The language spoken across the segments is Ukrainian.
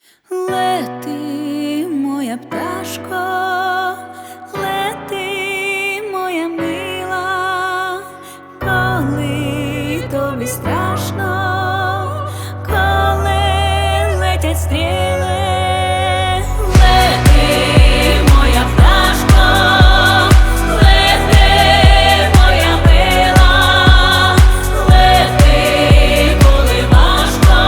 Лети, моя пташко, лети, моя мила, коли тобі страшно, коли летять стріли. Лети, моя пташко, лети, моя мила, лети, коли важко,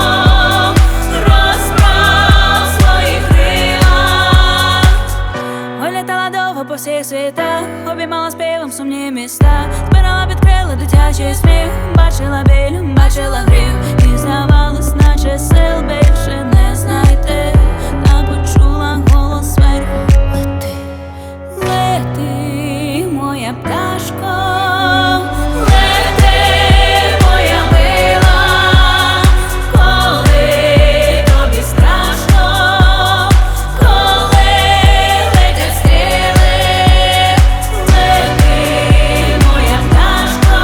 розправ свої крила. Ой, літала довго по всіх світах, обіймала співом сумні міста, збирала під крила дитячий сміх, бачила біль, бачила гріх, і здавалось, наче сил більше не знайти, та почула голос зверху: лети, лети, моя пташко, лети, моя мила, коли тобі страшно, коли летять стріли. Лети, моя пташко,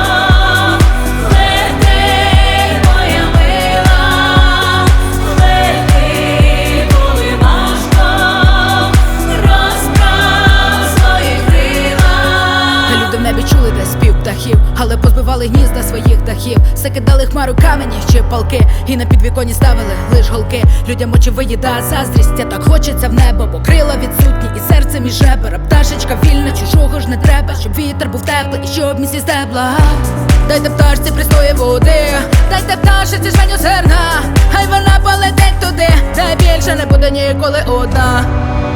лети, моя мила, лети, коли важко, розправ свої крила. Люди в небі чули десь спів птахів, але позбивали гнізда своїх дахів, закидали хмару камені чи палки, і на підвіконі ставили лиш голки. Людям очі виїда заздрість, а так хочеться в небо, бо крила відсутні і серце між ребер. Пташечка вільна, чужого ж не треба, щоб вітер був теплий і щоб місі стебла. Дайте пташці прісної води, дайте пташиці жменю зерна, хай вона полетить туди, де більше не буде ніколи одна.